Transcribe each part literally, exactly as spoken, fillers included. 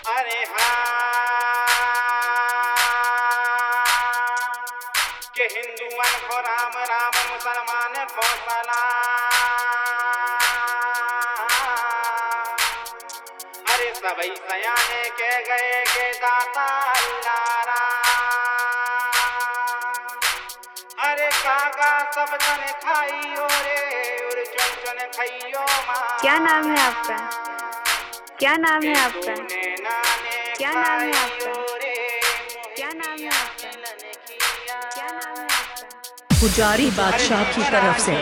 अरे हाँ के हिंदुअन को राम राम मुसलमान को सलाम। अरे सबई सयाने के गए के दाता अल्लाह। अरे कागा सब जन खाइयो रे और चुन चुन खाइयो माँ। क्या नाम है आपका? क्या नाम है आपका? क्या नाम है आपका? क्या नाम है आपका? क्या नाम है आपका? पुजारी बादशाह की तरफ से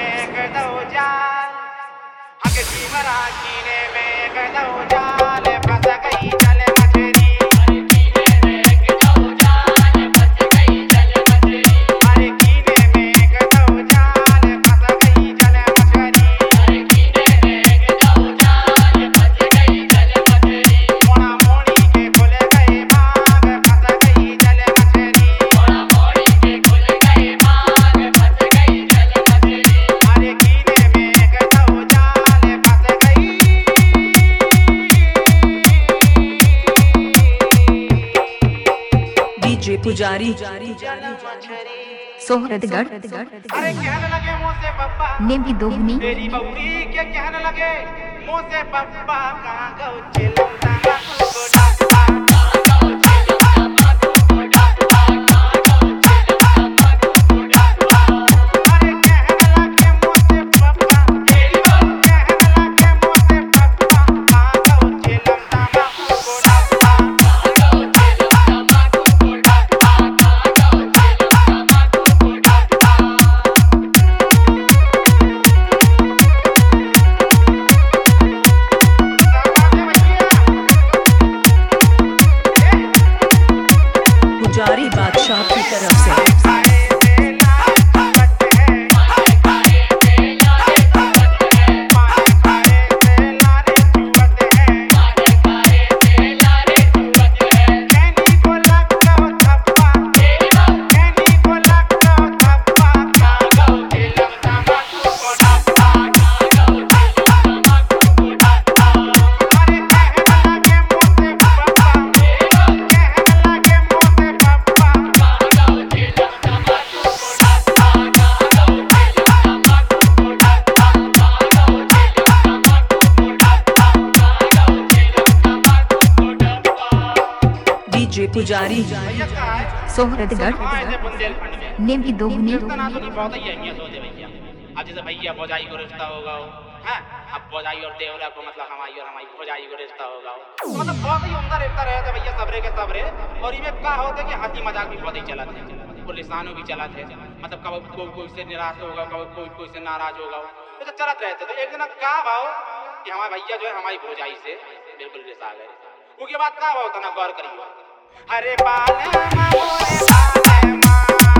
पुजारी सोहरतगढ़ अरे कहने लगे मुँह से पप्पा ने भी दोगुनी तेरी बउरी के कहने लगे मुँह से पप्पा कहाँ गौ चिलमता पुजारी बादशाह की तरफ से पुजारी सोहरतगढ़ ने भी दोगुनी बहुत ही अहमियत होती है भैया। अब जैसे भैया भौजाई को रिश्ता होगा है, अब भौजाई और देवरा को मतलब हमारी और हमारी भौजाई को रिश्ता होगा तो मतलब बहुत ही उम्दा रिश्ता रहता भैया सबरे के सबरे। और ये क्या होता है कि हंसी मजाक भी बहुत ही चला थे और लिसानों भी चला थे, मतलब कब कोई कोई से निराश होगा कब कोई कोई से नाराज होगा तो चलत रहते। तो एक दिन क्या भाव कि हमारे भैया जो है हमारी भौजाई से बिल्कुल रिश्ता गए, उसके बाद क्या भाव तना गौर करिए। अरे बाले मोरे बाले माँ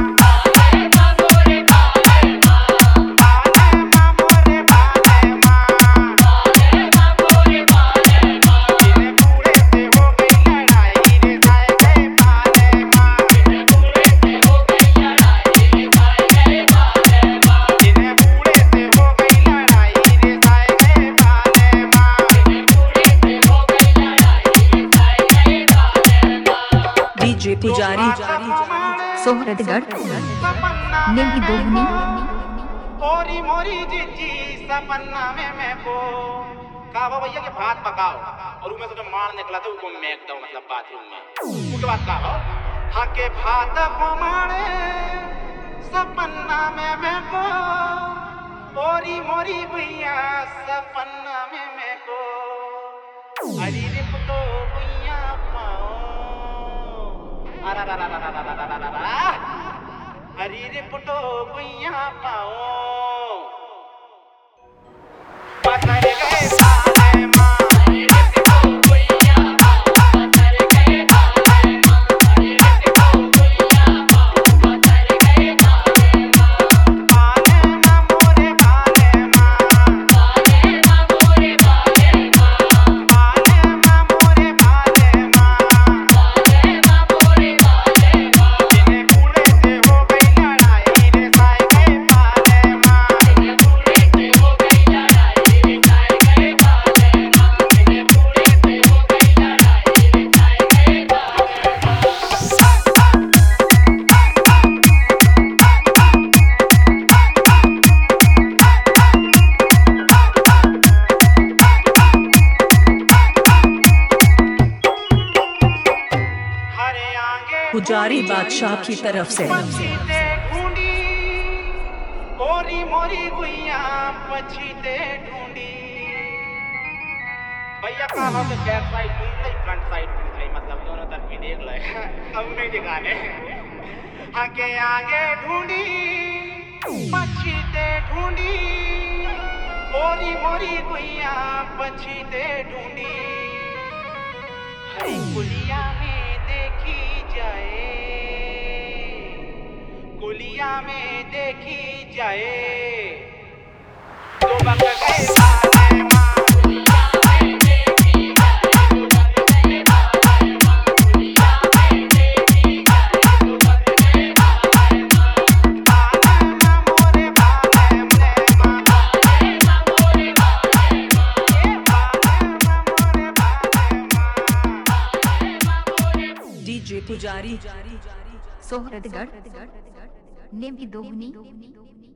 पुजारी सोहरतगढ़ ने भी दोगुनी ओरी मोरी जीजी सपन्ना में मैं को कहा भैया के भात पकाओ और उसमें से जो मार निकला था उसको मेक दो मतलब बाथरूम में। उसके बाद कहा हाँ के भात को मारे सपन्ना में मैं को ओरी मोरी भैया सपन्ना में मैं को अरे रे पुतो भैया पाओ हरी रे पुटो भैया पाओ पत्थर गए बाले माँ पुजारी बादशाह की तरफ से पछीते ढूंढी ओरी मोरी गुइया पछीते ढूंढी। भैया का हम बैक साइड ढूंढ ली फ्रंट साइड ढूंढ ली मतलब दोनों तरफ भी देख ले अब नहीं दिखाने आगे आगे ढूंढी पछीते ढूंढी ओरी मोरी गुइया पछीते ढूंढी। हरी कुलिया में देखी जाए कुलिया में देखी जाए तो बगल के बारे मां डीजे पुजारी सोहरतगढ़ निम्न दोगुनी